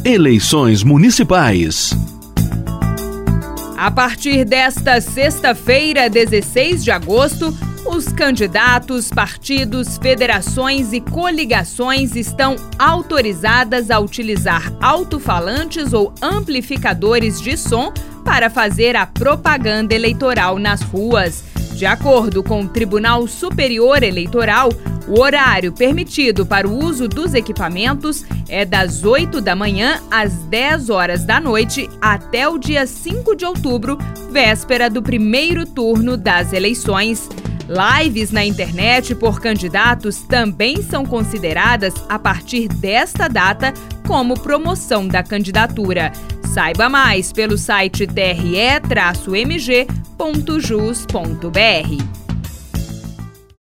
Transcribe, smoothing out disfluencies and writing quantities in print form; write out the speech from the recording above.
Eleições municipais. A partir desta sexta-feira, 16 de agosto, os candidatos, partidos, federações e coligações estão autorizadas a utilizar alto-falantes ou amplificadores de som para fazer a propaganda eleitoral nas ruas. De acordo com o Tribunal Superior Eleitoral, o horário permitido para o uso dos equipamentos é das 8 da manhã às 10 horas da noite até o dia 5 de outubro, véspera do primeiro turno das eleições. Lives na internet por candidatos também são consideradas a partir desta data como promoção da candidatura. Saiba mais pelo site tre-mg.jus.br.